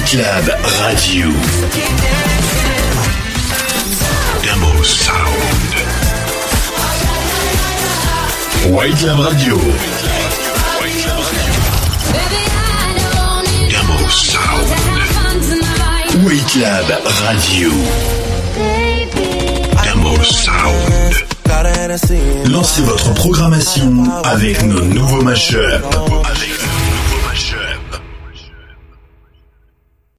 White Lab Radio. Demo Sound. White Lab Radio. Demo Sound. White Lab Radio. Demo Sound. Lancez votre programmation avec nos nouveaux mashups.